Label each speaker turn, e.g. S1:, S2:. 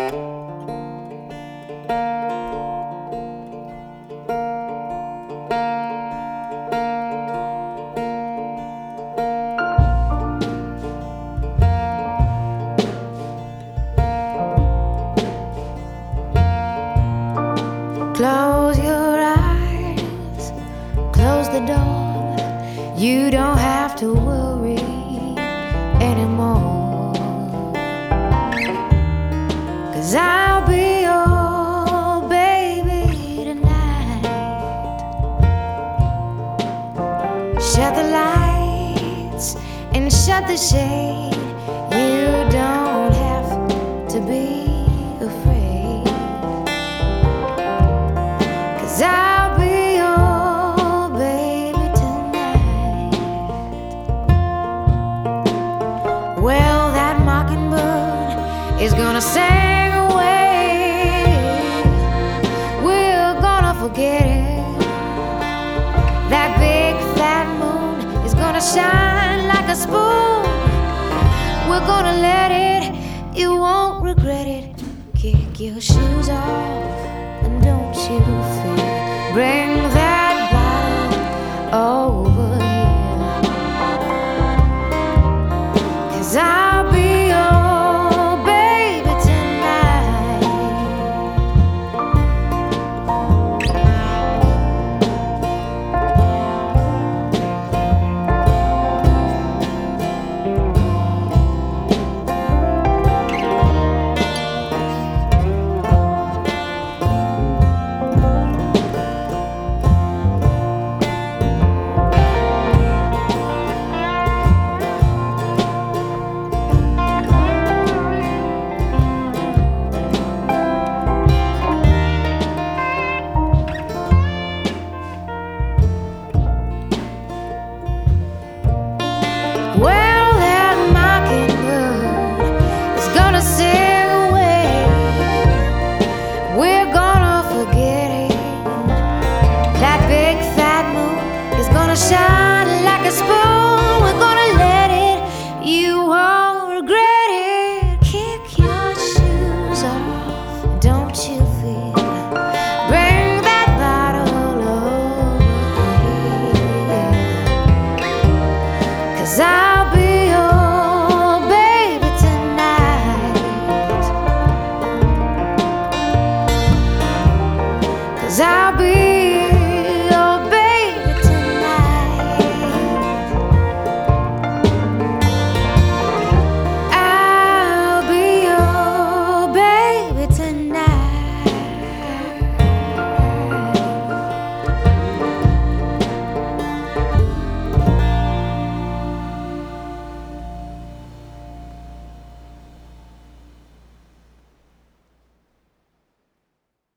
S1: Close your eyes, close the door. You don't have to worry anymore. 'Cause I'll be your baby tonight. Shut the lights and shut the shade. You don't have to be afraid. 'Cause I'll be your baby tonight. Well, that mockingbird is gonna sing away. We're gonna forget it. That big fat moon is gonna shine like a spoon. We're gonna let it, you won't regret it. Kick your shoes off and don't you fear. Bring that bottle over here. 'Cause I'll be your baby tonight. Well, that mockingbird is gonna sing away. We're gonna forget it. That big fat moon is gonna shine like a spoon. We're gonna let it, you won't regret it. Kick your shoes off, don't you fear. Bring that bottle over here. 'Cause I'll be your baby tonight. 'Cause I'll be